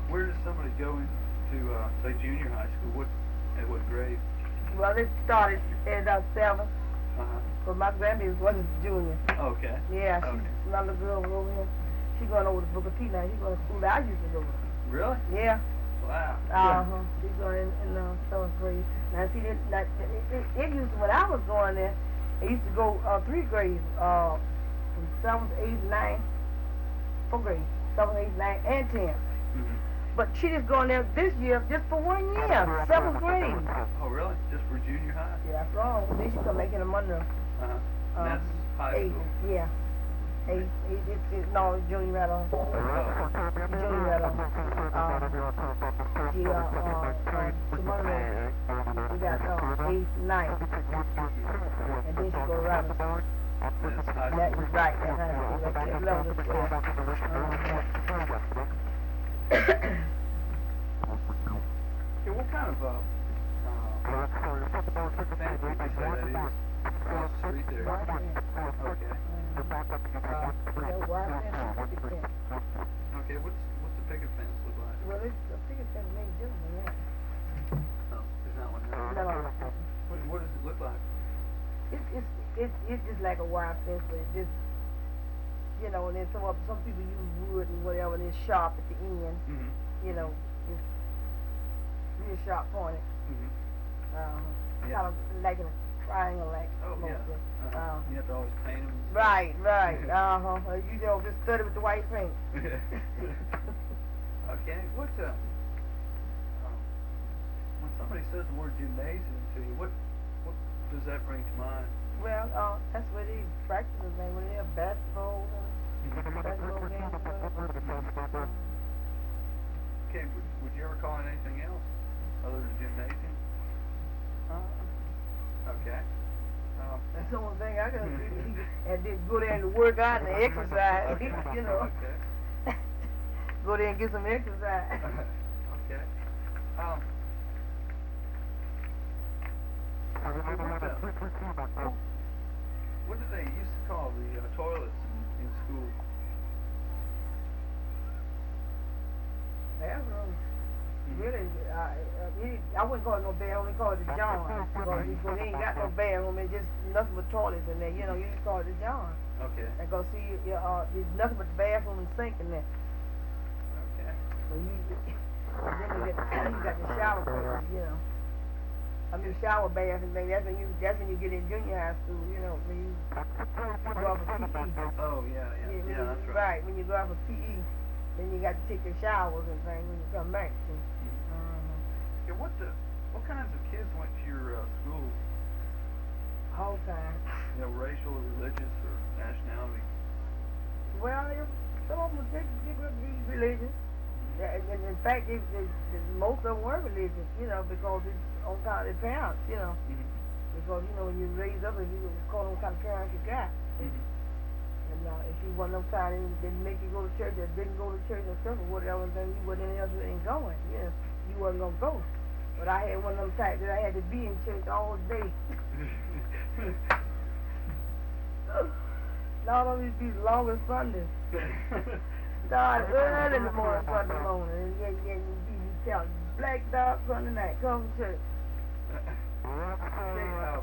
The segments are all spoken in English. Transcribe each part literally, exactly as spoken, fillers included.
where does somebody go into, uh, say, junior high school? What, at what grade? Well, it started at uh, seven. Uh-huh. But my grandbaby was a junior. Okay. Yeah, she's okay. another girl over here. She going over to Booker T now. She going to school that I used to go to. Really? Yeah. Wow. Uh-huh. She's going in, in uh, seventh grade. Now, see, it, it, it, it used to, when I was going there, it used to go uh, three grades, uh, from seventh, eighth, ninth, four grades, seventh, eighth, ninth, and tenth. Mm-hmm. But she just going there this year just for one year, seventh grade. Oh, really? Just for junior high? Yeah, that's wrong. Then she come making a money. Uh-huh. Um, That's high eight, school? yeah. Eight, eight, it's, it's, no, junior right on. Oh. Junior right on. Um, she, uh, uh, uh, tomorrow, we got, uh, eighth, ninth. And then she go around. That's high That school. is right, that's high school. That's that level of twelve. Okay, what kind of, uh, uh, fence would you say that is? Across the street there? Right there. Okay. Uh, That wire fence, picket fence. okay, what's, what's the picket fence look like? Well, it's, a picket fence may be different than that. Oh, there's not one there. No, What, what does it look like? it's, it's, it's, it's just like a wire fence, but it just, you know, and then some of, some people use wood and whatever, and it's sharp at the end, Mm-hmm. you know, it's real sharp pointed. Mm-hmm. Um, Yeah. kind of like in a triangle, like Oh, almost, yeah. uh, Uh-huh. um, You have to always paint them. right, right, uh-huh. Uh, you know, just study with the white paint. Okay, what's uh, um, when somebody says the word gymnasium to you, what what does that bring to mind? Well, uh, that's where they practice everything, when they have basketball and basketball games and whatever. Okay, would, would you ever call it anything else other than gymnasium? Uh-uh. Okay. Um, That's the only thing I can do. And then go there and work out and exercise, you know. Okay. Go there and get some exercise. Okay. Um. What, uh, what, what did they used to call the uh, toilets in, in school? Bathroom. Really, I, uh, he, I wouldn't call it no bathroom, we call it the John. Because they ain't got no bathroom, it's just nothing but toilets in there, you know, you just call it the John. Okay. And go see, you, uh, there's nothing but the bathroom and sink in there. Okay. So you, then you get, you got the shower places, you know. I mean, shower baths and things, that's when you, that's when you get in junior high school, you know, when you go out for P E. Oh yeah, yeah, when yeah, you, that's right. Right, when you go out for P E, then you got to take your showers and things when you come back. See? Mhm. Uh-huh. Okay, what the, what kinds of kids went to your uh, school? Whole time. You know, racial or religious or nationality? Well, it, some of them did, did be religious. Yeah, and, and in fact, they, they, they, most of them were religious, you know, because it's on account of their parents, you know. Mm-hmm. Because, you know, when you raise up, and you call them what kind of parents you got. Mm-hmm. And uh, if you one of them kind of didn't make you go to church, or didn't go to church or something, whatever, then you wasn't else ain't going, you know. You wasn't going to go. But I had one of them types that I had to be in church all day. Lord, let me be long as Sunday. Start early in the morning, Sunday morning, and then you be telling black dog Sunday night, come to church. Okay, um,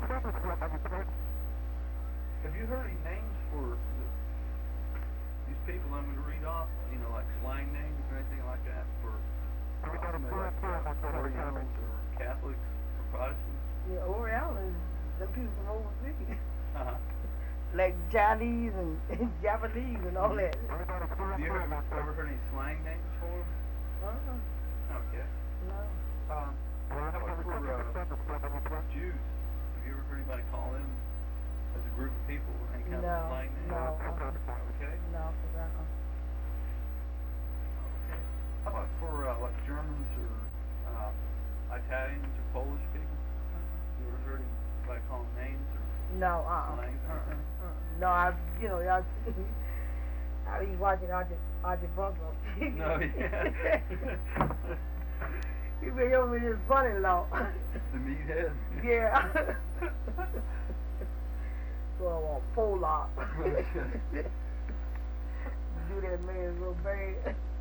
have you heard any names for the, these people I'm going to read off? You know, like slang names or anything like that for uh, somebody like uh, Orientals or Catholics or Protestants? Yeah, Orientals, them people from overseas. Uh-huh. Like Chinese and Japanese and all that. Have you ever, ever heard any slang names for them? Uh-uh. Okay. No. Um, how about for uh, Jews? Have you ever heard anybody call them as a group of people any kind No, of slang name? no, uh-uh. Okay. No, cause I don't. Okay. How about for uh, like Germans or uh, Italians or Polish people? You ever heard anybody call them names or No, uh-uh. slang? Uh-uh. Uh-uh. No, I, you know, y'all, I be watching Archie, Archie Bunker. No, yeah. You been over this funny law. The meathead? Yeah. So I want pull up. Do that man so bad.